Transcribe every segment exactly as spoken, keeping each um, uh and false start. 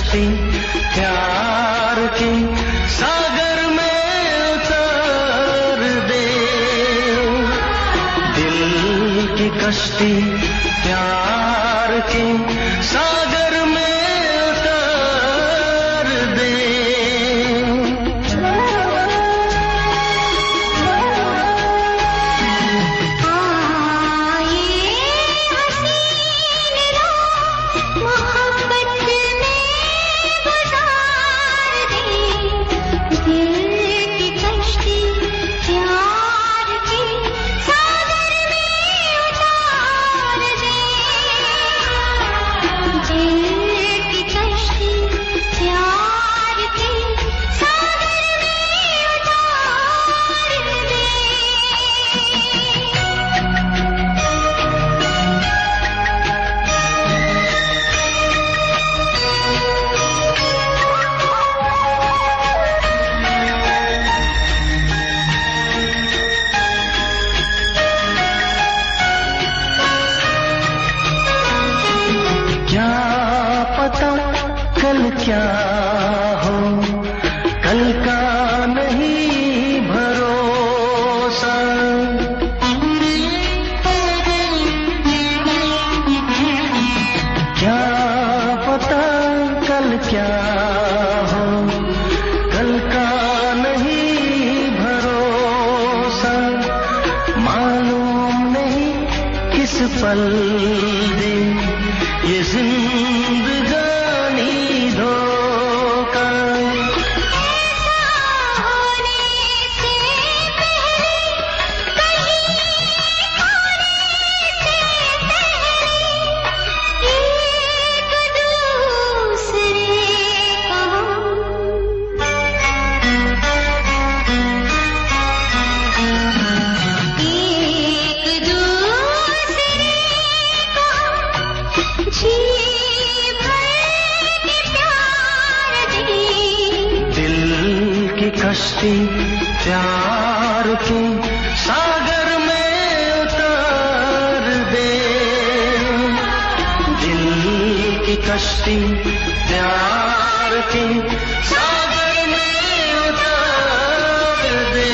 कश्ती प्यार की सागर में उतार दे। दिल की कश्ती प्यार की सागर में उतार दे। कल क्या हो कल का नहीं भरोसा। क्या पता कल क्या हो कल का नहीं भरोसा। मालूम नहीं किस पल दे ये जिंदगानी धोखा। ऐसा होने से पहले कहीं होने से पहले एक दूसरे को एक दूसरे को जी कश्ती प्यार की सागर में उतार दे। दिल की कश्ती प्यार की सागर में उतार दे।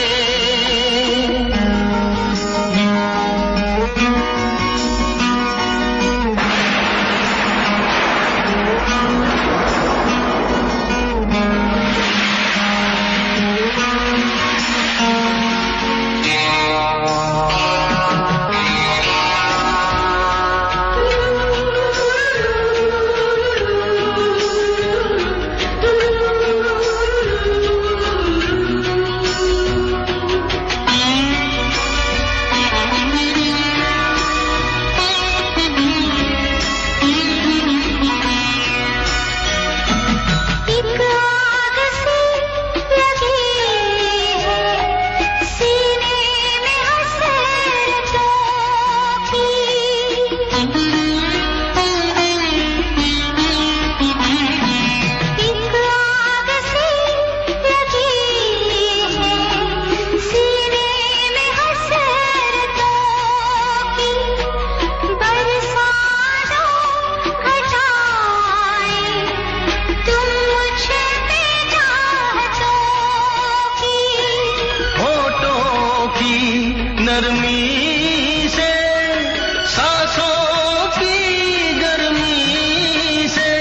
नरमी से सांसों की गर्मी से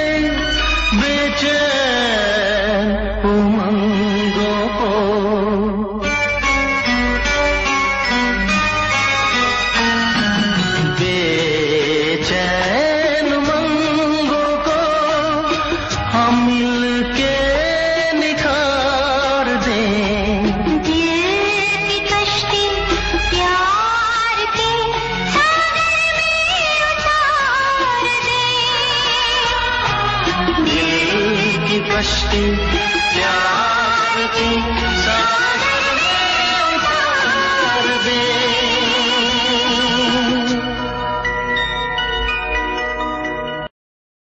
बेचैन उमंगों को बेचैन उमंगों को हम मिलके निखार दें। कश्ती प्यार की सागर में उतार दे।